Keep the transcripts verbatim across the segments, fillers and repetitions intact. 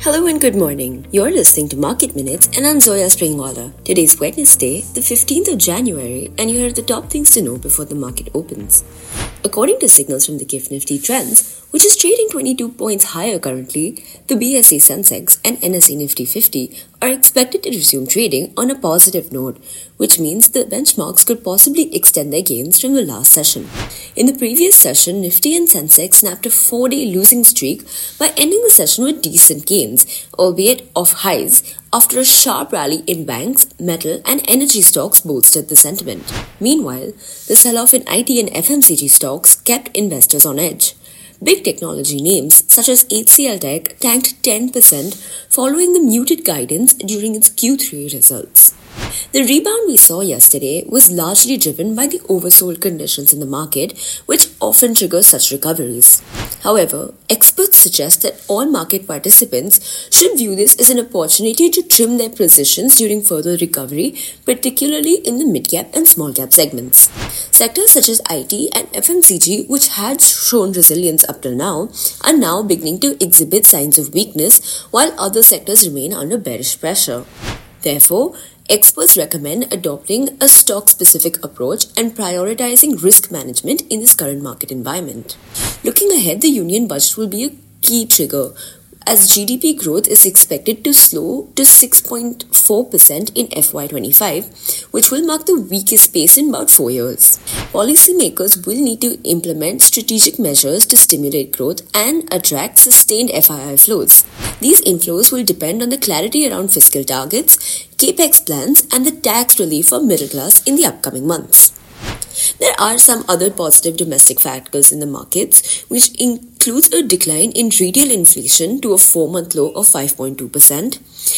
Hello and good morning. You're listening to Market Minutes and I'm Zoya Springwaller. Today's Wednesday, the fifteenth of January, and here are the top things to know before the market opens. According to signals from the GIFT Nifty Trends, which is trading twenty-two points higher currently, the B S E Sensex and N S E Nifty fifty are expected to resume trading on a positive note, which means the benchmarks could possibly extend their gains from the last session. In the previous session, Nifty and Sensex snapped a four-day losing streak by ending the session with decent gains, albeit off highs, after a sharp rally in banks, metal and energy stocks bolstered the sentiment. Meanwhile, the sell-off in I T and F M C G stocks kept investors on edge. Big technology names such as H C L Tech tanked ten percent following the muted guidance during its Q three results. The rebound we saw yesterday was largely driven by the oversold conditions in the market, which often trigger such recoveries. However, experts suggest that all market participants should view this as an opportunity to trim their positions during further recovery, particularly in the mid-cap and small-cap segments. Sectors such as I T and F M C G, which had shown resilience up till now, are now beginning to exhibit signs of weakness, while other sectors remain under bearish pressure. Therefore, experts recommend adopting a stock-specific approach and prioritizing risk management in this current market environment. Looking ahead, the Union Budget will be a key trigger, as G D P growth is expected to slow to six point four percent in F Y twenty-five, which will mark the weakest pace in about four years. Policymakers will need to implement strategic measures to stimulate growth and attract sustained F I I flows. These inflows will depend on the clarity around fiscal targets, capex plans, and the tax relief for middle class in the upcoming months. There are some other positive domestic factors in the markets, which includes a decline in retail inflation to a four-month low of five point two percent,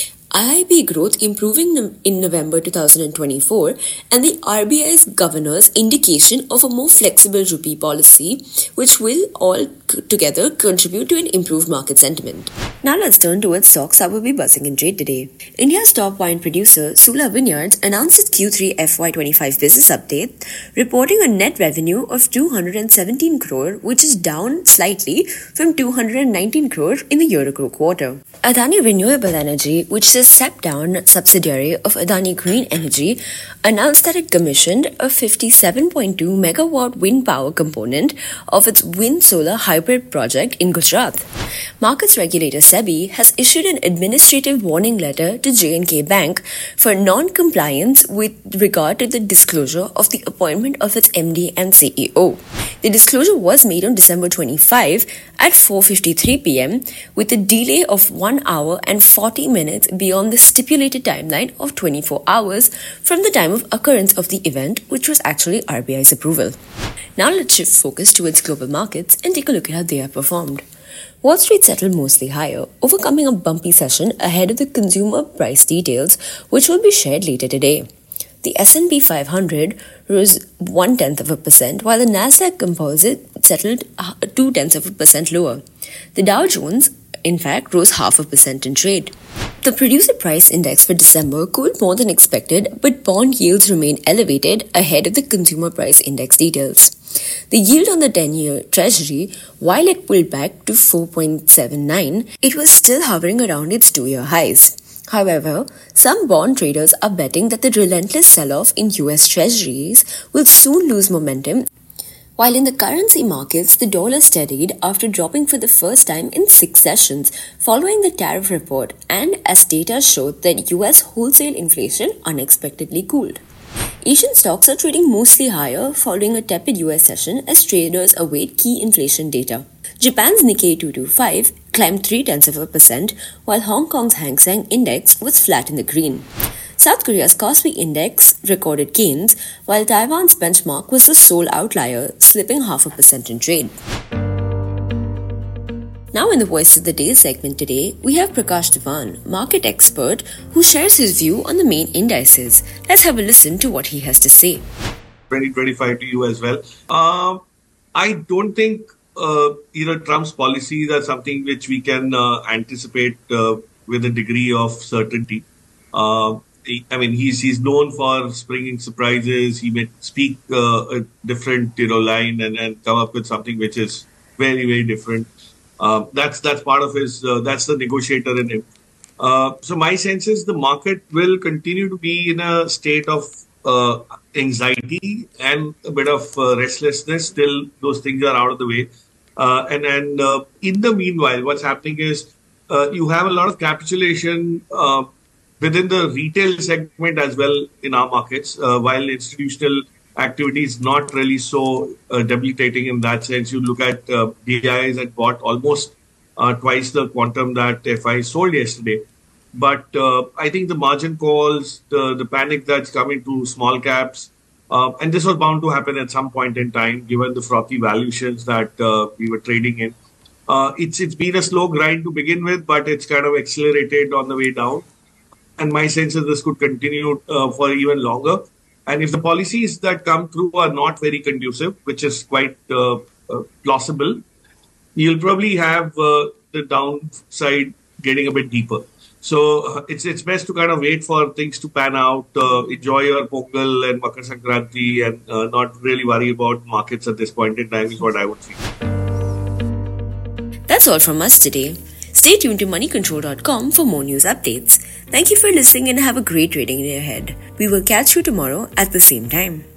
I I P growth improving in November twenty twenty-four, and the R B I's governor's indication of a more flexible rupee policy, which will all together contribute to an improved market sentiment. Now let's turn towards stocks that will be buzzing in trade today. India's top wine producer, Sula Vineyards, announced its Q three F Y twenty-five business update, reporting a net revenue of two hundred seventeen crore, which is down slightly from two hundred nineteen crore in the year-ago quarter. Adani Renewable Energy, which is a step-down subsidiary of Adani Green Energy, announced that it commissioned a fifty-seven point two megawatt wind power component of its wind-solar hybrid project in Gujarat. Markets regulator SEBI has issued an administrative warning letter to J and K Bank for non-compliance with regard to the disclosure of the appointment of its M D and C E O. The disclosure was made on December twenty-fifth at four fifty-three p.m. with a delay of one hour and forty minutes beyond the stipulated timeline of twenty-four hours from the time of occurrence of the event, which was actually R B I's approval. Now let's shift focus towards global markets and take a look at how they have performed. Wall Street settled mostly higher, overcoming a bumpy session ahead of the consumer price details, which will be shared later today. The S and P five hundred rose one-tenth of a percent, while the Nasdaq Composite settled two-tenths of a percent lower. The Dow Jones, in fact, rose half a percent in trade. The Producer Price Index for December cooled more than expected, but bond yields remained elevated ahead of the Consumer Price Index details. The yield on the ten-year Treasury, while it pulled back to four point seven nine, it was still hovering around its two-year highs. However, some bond traders are betting that the relentless sell-off in U S Treasuries will soon lose momentum, while in the currency markets, the dollar steadied after dropping for the first time in six sessions following the tariff report and as data showed that U S wholesale inflation unexpectedly cooled. Asian stocks are trading mostly higher following a tepid U S session as traders await key inflation data. Japan's Nikkei two twenty-five climbed three-tenths of a percent, while Hong Kong's Hang Seng Index was flat in the green. South Korea's Kospi Index recorded gains, while Taiwan's benchmark was the sole outlier, slipping half a percent in trade. Now in the Voice of the Day segment today, we have Prakash Diwan, market expert, who shares his view on the main indices. Let's have a listen to what he has to say. twenty twenty-five to you as well. Uh, I don't think uh, you know Trump's policies are something which we can uh, anticipate uh, with a degree of certainty. Uh, I mean, he's he's known for springing surprises. He may speak uh, a different you know line and, and come up with something which is very very different. Uh, that's that's part of his. Uh, that's the negotiator in him. Uh, so my sense is the market will continue to be in a state of uh, anxiety and a bit of uh, restlessness till those things are out of the way. Uh, and and uh, in the meanwhile, what's happening is uh, you have a lot of capitulation uh, within the retail segment as well in our markets, uh, while institutional activity is not really so uh, debilitating in that sense. You look at uh, D I Is that bought almost uh, twice the quantum that F I sold yesterday. But uh, I think the margin calls, the, the panic that's coming to small caps, uh, and this was bound to happen at some point in time, given the frothy valuations that uh, we were trading in. Uh, it's it's been a slow grind to begin with, but it's kind of accelerated on the way down. And my sense is this could continue uh, for even longer. And if the policies that come through are not very conducive, which is quite uh, uh, plausible, you'll probably have uh, the downside getting a bit deeper. So uh, it's it's best to kind of wait for things to pan out, uh, enjoy your Pongal and Makar Sankranti, and uh, not really worry about markets at this point in time is what I would think. That's all from us today. Stay tuned to money control dot com for more news updates. Thank you for listening and have a great trading day ahead. We will catch you tomorrow at the same time.